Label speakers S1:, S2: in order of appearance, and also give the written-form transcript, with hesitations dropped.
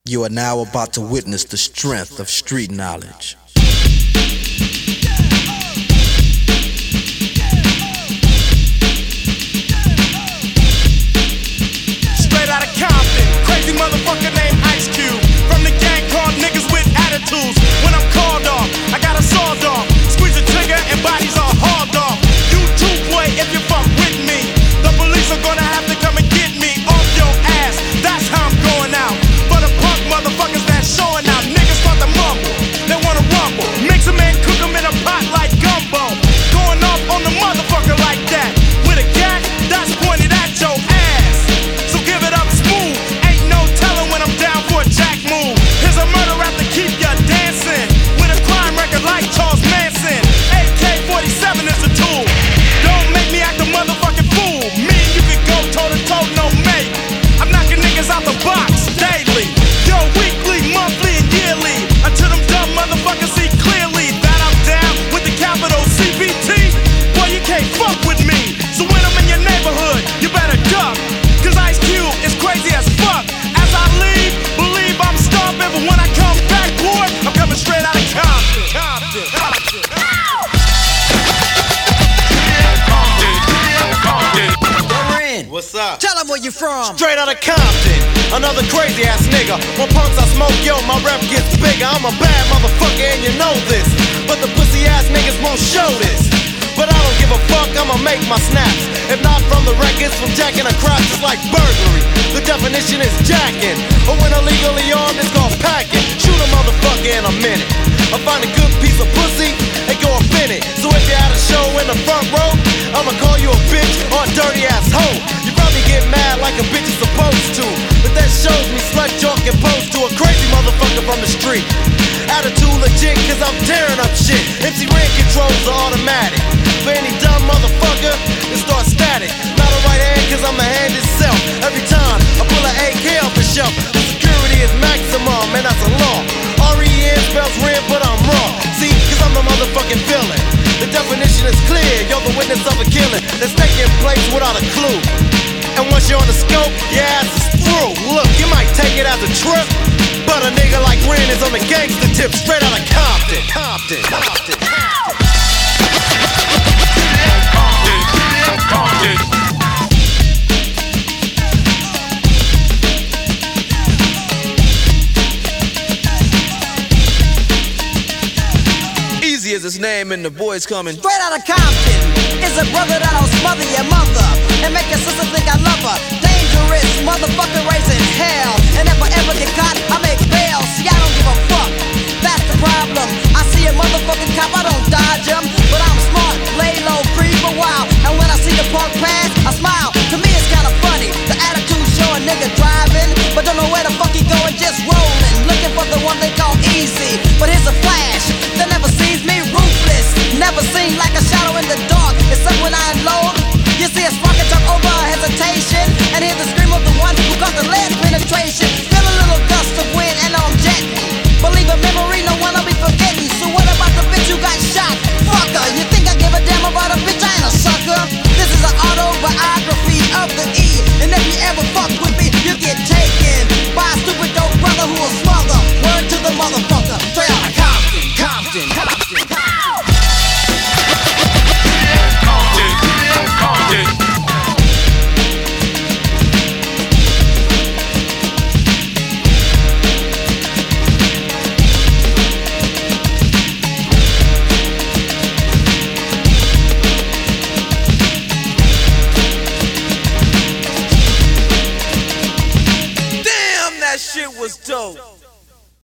S1: You are now about to witness the strength of street knowledge.
S2: Straight out of Compton, crazy motherfucker named Ice Cube. From the gang called Niggas with Attitudes. When I'm called off, I got a sawed off. Squeeze the trigger and bodies are hauled off. You too, boy, if you fuck with me, the police are gonna have to come and get me off your ass. That's how I'm going out. For the punk motherfuckers that's showing out, niggas start to mumble, they wanna rumble. Mix 'em and cook 'em in a pot like gumbo. Going off on the motherfucker like that. With a gat that's pointed at your ass. So give it up smooth, ain't no telling when I'm down for a jack move. Here's a murder rap to keep ya dancing. With a crime record like Charles Manson. AK-47 is a tool. Don't make me act a motherfucking fool. Me and you can go toe to toe, no mate. I'm knocking niggas out the box daily. Yo, weekly, monthly, and yearly. Until them dumb motherfuckers see clearly that I'm down with the capital CPT. Boy, you can't fuck with me. So when I'm in your neighborhood, you better duck. Cause Ice Cube is crazy as fuck. As I leave, believe I'm stomping. But when I come back, boy, I'm coming straight out of Compton.
S3: What's up?
S4: Tell them where you from.
S3: Straight out of Compton, another crazy ass nigga. When punks I smoke, yo, my rep gets bigger. I'm a bad motherfucker and you know this, but the pussy ass niggas won't show this. But I don't give a fuck, I'ma make my snaps. If not from the records, from jacking across, it's like burglary. The definition is jacking, or when illegally armed, it's called packing. Shoot a motherfucker in a minute. I find a good piece of pussy and go up in it. So if you're at a show in the front row, I'ma call you a bitch or a dirty ass hoe. You probably get mad like a bitch is supposed to, but that shows me slut joke and pose to a crazy motherfucker from the street. Attitude legit, cause I'm tearing up shit. MC Ren controls are automatic. For any dumb motherfucker, it starts static. Not a right hand, cause I'm the hand itself. Every time I pull an AK off the shelf, the security is maximum, and that's a law. R-E-N spells red, but I'm raw. See, cause I'm the motherfucking villain. The definition is clear, you're the witness of a killing that's taking place without a clue. And once you're on the scope, your ass is through. Look, you might take it as a trip, but a nigga like Ren is on the gangster tip, straight out of Compton. Compton.
S1: Easy as his name and the boys coming.
S4: Straight out of Compton is a brother that'll smother your mother and make your sister think I love her. Dangerous motherfucker raising hell, and if I ever get caught, I make bail. See, I don't give a fuck, that's the problem. I see a motherfucking cop, I don't dodge him, but I'm smart, lay low, creep a while. And when I see the punk pass, I smile. To me it's kinda funny, the attitude show a nigga driving, but don't know where the fuck he going, just rolling, looking for the one they call easy. But here's a flash, that never sees me, ruthless, never seen like a shadow in the dark. Except when I unload, you see a spark and jump over a hesitation, and hear the scream of the one who got the lead penetration. Feel a little gust of wind and I'm jetting. Believe a memory, no one I'll be forgetting. So what about the bitch who got shot? Fucker, you think I give a damn about a bitch? I ain't a sucker. This is an autobiography of the E, and if you ever fuck with me, you get taken by a stupid dope brother who will smother. Word to the motherfucker, straight out of Compton.
S1: Damn, that shit was dope.